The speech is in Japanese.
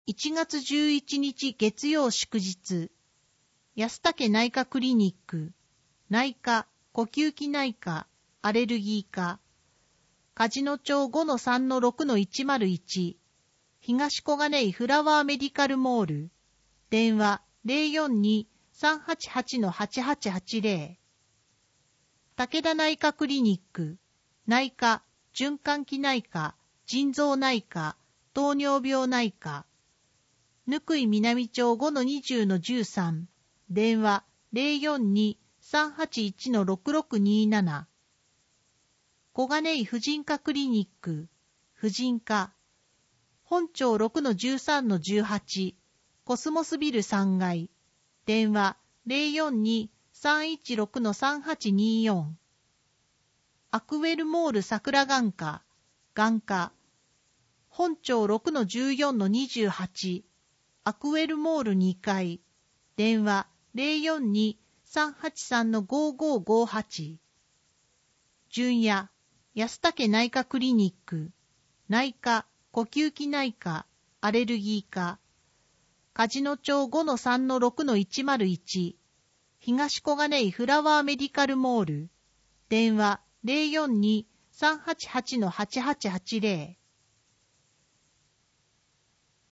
1月11日月曜祝日、安武内科クリニック、内科、呼吸器内科、アレルギー科、梶野町 5-3-6-101、東小金井フラワーメディカルモール、電話 042-388-8880、武田内科クリニック、内科、循環器内科、腎臓内科、糖尿病内科、貫井南町 5-20-13、電話 042-381-6627、小金井婦人科クリニック、婦人科、本町 6-13-18、コスモスビル3階、電話 042-316-3824、アクウェルモール桜眼科、眼科、本町 6-14-28、アクウェルモール2階、電話 042-383-5558、純也、安武内科クリニック、内科、呼吸器内科、アレルギー科、梶野町 5-3-6-101、東小金井フラワーメディカルモール、電話 042-388-8880、